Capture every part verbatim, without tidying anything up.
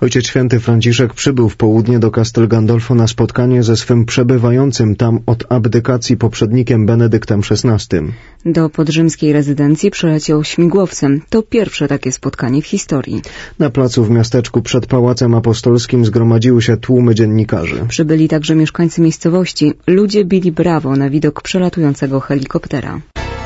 Ojciec Święty Franciszek przybył w południe do Castel Gandolfo na spotkanie ze swym przebywającym tam od abdykacji poprzednikiem Benedyktem szesnastym. Do podrzymskiej rezydencji przyleciał śmigłowcem. To pierwsze takie spotkanie w historii. Na placu w miasteczku przed Pałacem Apostolskim zgromadziły się tłumy dziennikarzy. Przybyli także mieszkańcy miejscowości. Ludzie bili brawo na widok przelatującego helikoptera.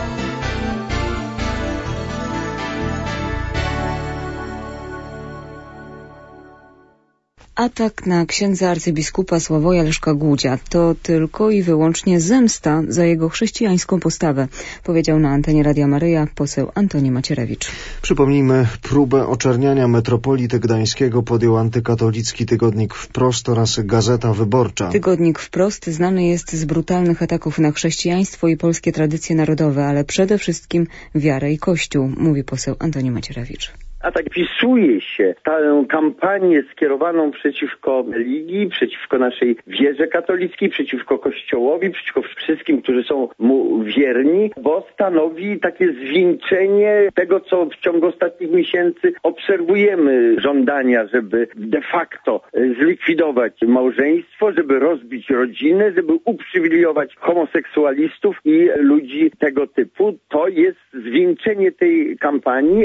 Atak na księdza arcybiskupa Sławoja Leszka Głódzia to tylko i wyłącznie zemsta za jego chrześcijańską postawę, powiedział na antenie Radia Maryja poseł Antoni Macierewicz. Przypomnijmy, próbę oczerniania metropolity gdańskiego podjął antykatolicki tygodnik Wprost oraz Gazeta Wyborcza. Tygodnik Wprost znany jest z brutalnych ataków na chrześcijaństwo i polskie tradycje narodowe, ale przede wszystkim wiarę i Kościół, mówi poseł Antoni Macierewicz. Atak wpisuje się w tę kampanię skierowaną przeciwko religii, przeciwko naszej wierze katolickiej, przeciwko Kościołowi, przeciwko wszystkim, którzy są mu wierni, bo stanowi takie zwieńczenie tego, co w ciągu ostatnich miesięcy obserwujemy. Żądania, żeby de facto zlikwidować małżeństwo, żeby rozbić rodzinę, żeby uprzywilejować homoseksualistów i ludzi tego typu. To jest zwieńczenie tej kampanii.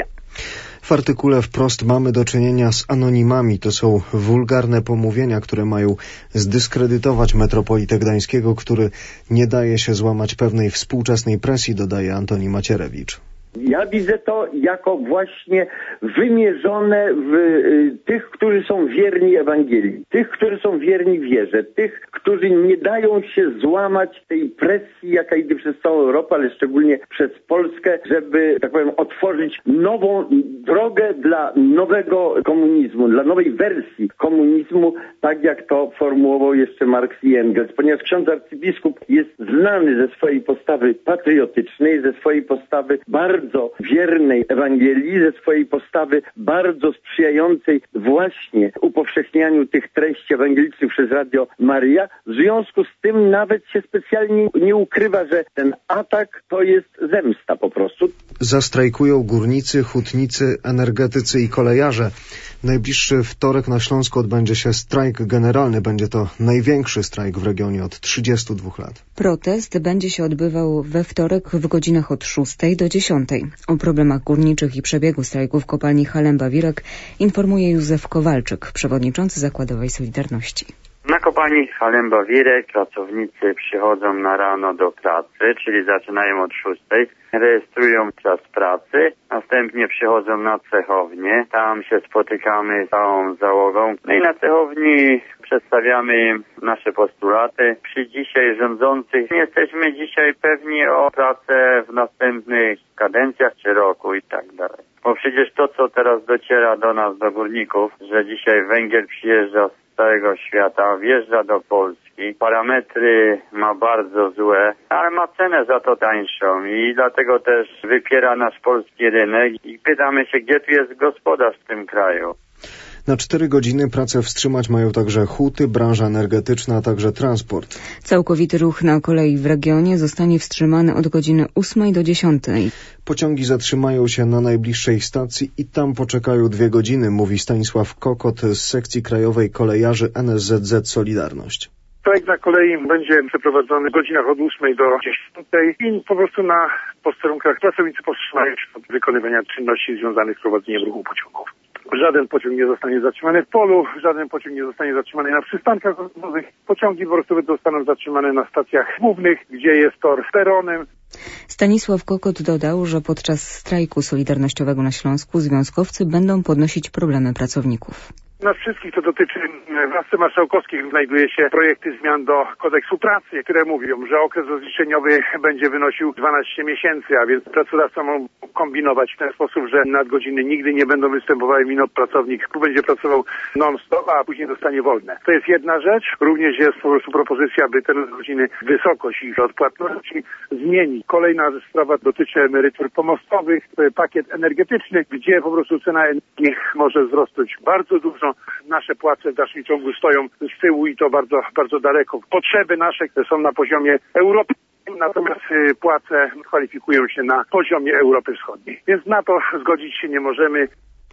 W artykule Wprost mamy do czynienia z anonimami. To są wulgarne pomówienia, które mają zdyskredytować metropolitę gdańskiego, który nie daje się złamać pewnej współczesnej presji, dodaje Antoni Macierewicz. Ja widzę to jako właśnie wymierzone w y, tych, którzy są wierni Ewangelii, tych, którzy są wierni wierze, tych, którzy nie dają się złamać tej presji, jaka idzie przez całą Europę, ale szczególnie przez Polskę, żeby, tak powiem, otworzyć nową drogę dla nowego komunizmu, dla nowej wersji komunizmu, tak jak to formułował jeszcze Marx i Engels, ponieważ ksiądz arcybiskup jest znany ze swojej postawy patriotycznej, ze swojej postawy bardzo bardzo wiernej Ewangelii, ze swojej postawy bardzo sprzyjającej właśnie upowszechnianiu tych treści ewangelicznych przez Radio Maryja. W związku z tym nawet się specjalnie nie ukrywa, że ten atak to jest zemsta po prostu. Zastrajkują górnicy, hutnicy, energetycy i kolejarze. Najbliższy wtorek na Śląsku odbędzie się strajk generalny. Będzie to największy strajk w regionie od trzydziestu dwóch lat. Protest będzie się odbywał we wtorek w godzinach od szóstej do dziesiątej. O problemach górniczych i przebiegu strajku w kopalni Halemba-Wirek informuje Józef Kowalczyk, przewodniczący Zakładowej Solidarności. Na kopalni Halemba-Wirek pracownicy przychodzą na rano do pracy, czyli zaczynają od szóstej, rejestrują czas pracy, następnie przychodzą na cechownię, tam się spotykamy z całą załogą. No i na cechowni przedstawiamy nasze postulaty. Przy dzisiaj rządzących jesteśmy dzisiaj pewni o pracę w następnych kadencjach czy roku i tak dalej. Bo przecież to, co teraz dociera do nas, do górników, że dzisiaj węgiel przyjeżdża z całego świata, wjeżdża do Polski, parametry ma bardzo złe, ale ma cenę za to tańszą i dlatego też wypiera nasz polski rynek i pytamy się, gdzie tu jest gospodarz w tym kraju. Na cztery godziny pracę wstrzymać mają także huty, branża energetyczna, a także transport. Całkowity ruch na kolei w regionie zostanie wstrzymany od godziny ósmej do dziesiątej. Pociągi zatrzymają się na najbliższej stacji i tam poczekają dwie godziny, mówi Stanisław Kokot z sekcji krajowej kolejarzy N S Z Z Solidarność. Strajk na kolei będzie przeprowadzony w godzinach od ósmej do dziesiątej i po prostu na posterunkach pracownicy powstrzymają się od wykonywania czynności związanych z prowadzeniem ruchu pociągów. Żaden pociąg nie zostanie zatrzymany w polu, żaden pociąg nie zostanie zatrzymany na przystankach autobusowych. Pociągi po prostu zostaną zatrzymane na stacjach głównych, gdzie jest tor z peronem. Stanisław Kokot dodał, że podczas strajku solidarnościowego na Śląsku związkowcy będą podnosić problemy pracowników. Nas wszystkich to dotyczy. W Radce Marszałkowskiej znajduje się projekty zmian do kodeksu pracy, które mówią, że okres rozliczeniowy będzie wynosił dwanaście miesięcy, a więc pracodawca może kombinować w ten sposób, że nadgodziny nigdy nie będą występowały, mimo pracownik będzie pracował non-stop, a później dostanie wolne. To jest jedna rzecz. Również jest po prostu propozycja, by te godziny, wysokość ich odpłatności zmienić. Kolejna sprawa dotyczy emerytur pomostowych, pakiet energetyczny, gdzie po prostu cena energii może wzrosnąć bardzo dużo. Nasze płace w dalszym ciągu stoją z tyłu i to bardzo, bardzo daleko. Potrzeby nasze są na poziomie Europy, natomiast płace kwalifikują się na poziomie Europy Wschodniej. Więc na to zgodzić się nie możemy.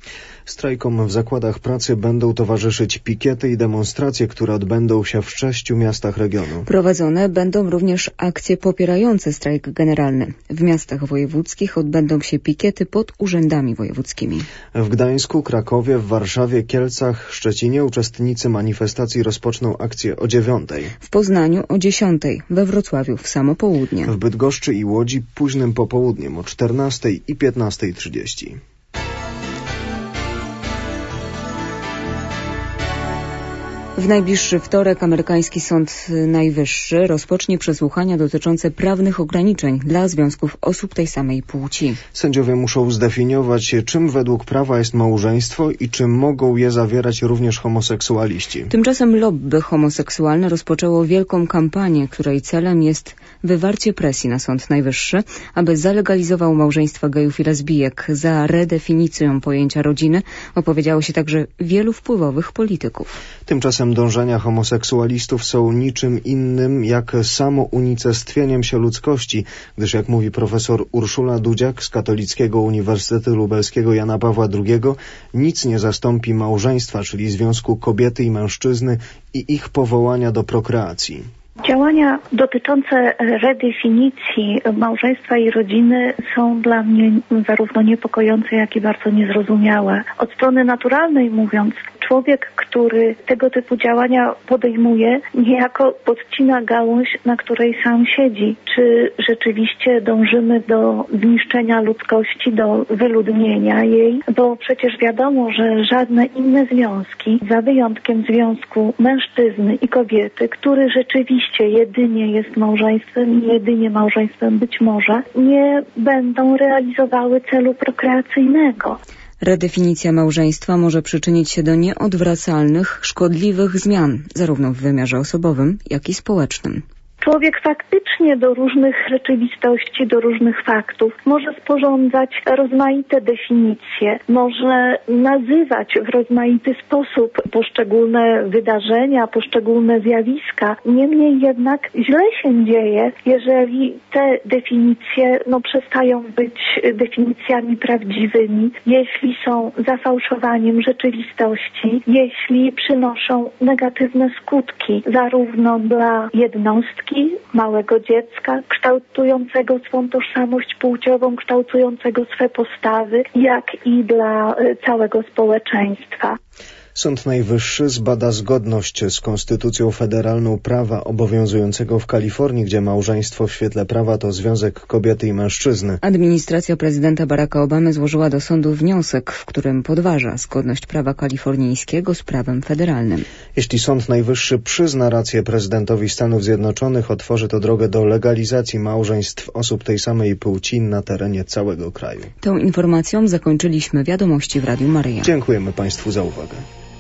Strajkom w zakładach pracy będą towarzyszyć pikiety i demonstracje, które odbędą się w sześciu miastach regionu. Prowadzone będą również akcje popierające strajk generalny. W miastach wojewódzkich odbędą się pikiety pod urzędami wojewódzkimi. W Gdańsku, Krakowie, w Warszawie, Kielcach, Szczecinie uczestnicy manifestacji rozpoczną akcję o dziewiątej. W Poznaniu o dziesiątej, we Wrocławiu w samo południe. W Bydgoszczy i Łodzi późnym popołudniem o czternastej i piętnastej trzydzieści. W najbliższy wtorek amerykański Sąd Najwyższy rozpocznie przesłuchania dotyczące prawnych ograniczeń dla związków osób tej samej płci. Sędziowie muszą zdefiniować, czym według prawa jest małżeństwo i czym mogą je zawierać również homoseksualiści. Tymczasem lobby homoseksualne rozpoczęło wielką kampanię, której celem jest wywarcie presji na Sąd Najwyższy, aby zalegalizował małżeństwa gejów i lesbijek. Za redefinicją pojęcia rodziny opowiedziało się także wielu wpływowych polityków. Tymczasem dążenia homoseksualistów są niczym innym jak samo unicestwieniem się ludzkości, gdyż jak mówi profesor Urszula Dudziak z Katolickiego Uniwersytetu Lubelskiego Jana Pawła drugiego, nic nie zastąpi małżeństwa, czyli związku kobiety i mężczyzny i ich powołania do prokreacji. Działania dotyczące redefinicji małżeństwa i rodziny są dla mnie zarówno niepokojące, jak i bardzo niezrozumiałe. Od strony naturalnej mówiąc, człowiek, który tego typu działania podejmuje, niejako podcina gałąź, na której sam siedzi. Czy rzeczywiście dążymy do zniszczenia ludzkości, do wyludnienia jej? Bo przecież wiadomo, że żadne inne związki, za wyjątkiem związku mężczyzny i kobiety, który rzeczywiście jedynie jest małżeństwem i jedynie małżeństwem być może, nie będą realizowały celu prokreacyjnego. Redefinicja małżeństwa może przyczynić się do nieodwracalnych, szkodliwych zmian, zarówno w wymiarze osobowym, jak i społecznym. Człowiek faktycznie do różnych rzeczywistości, do różnych faktów może sporządzać rozmaite definicje, może nazywać w rozmaity sposób poszczególne wydarzenia, poszczególne zjawiska. Niemniej jednak źle się dzieje, jeżeli te definicje no, przestają być definicjami prawdziwymi, jeśli są zafałszowaniem rzeczywistości, jeśli przynoszą negatywne skutki zarówno dla jednostki, małego dziecka, kształtującego swą tożsamość płciową, kształtującego swe postawy, jak i dla całego społeczeństwa. Sąd Najwyższy zbada zgodność z Konstytucją Federalną prawa obowiązującego w Kalifornii, gdzie małżeństwo w świetle prawa to związek kobiety i mężczyzny. Administracja prezydenta Baracka Obamy złożyła do sądu wniosek, w którym podważa zgodność prawa kalifornijskiego z prawem federalnym. Jeśli Sąd Najwyższy przyzna rację prezydentowi Stanów Zjednoczonych, otworzy to drogę do legalizacji małżeństw osób tej samej płci na terenie całego kraju. Tą informacją zakończyliśmy Wiadomości w Radiu Maryja. Dziękujemy Państwu za uwagę.